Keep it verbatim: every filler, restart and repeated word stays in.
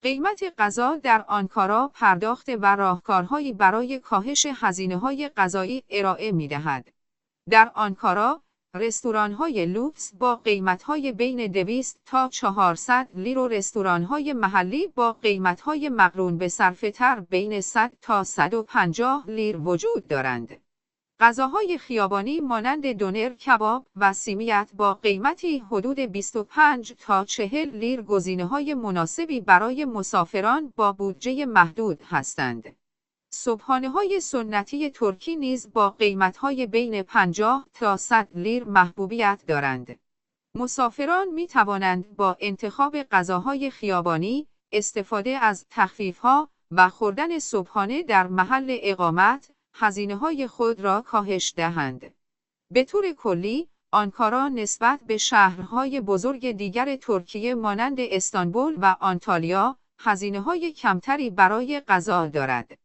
قیمت غذا در آنکارا پرداخت و راهکارهایی برای کاهش هزینه‌های غذایی ارائه می‌دهد. در آنکارا، رستوران‌های لوکس با قیمت‌های بین دویست تا چهارصد لیر و رستوران‌های محلی با قیمت‌های مقرون به صرفه‌تر بین صد تا صد و پنجاه لیر وجود دارند. غذاهای خیابانی مانند دونر کباب و سیمیت با قیمتی حدود بیست و پنج تا چهل لیر گزینه‌های مناسبی برای مسافران با بودجه محدود هستند. صبحانه‌های سنتی ترکی نیز با قیمت‌های بین پنجاه تا صد لیر محبوبیت دارند. مسافران می‌توانند با انتخاب غذاهای خیابانی، استفاده از تخفیف‌ها و خوردن صبحانه در محل اقامت، هزینه‌های خود را کاهش دهند. به طور کلی، آنکارا نسبت به شهرهای بزرگ دیگر ترکیه مانند استانبول و آنتالیا، هزینه‌های کمتری برای غذا دارد.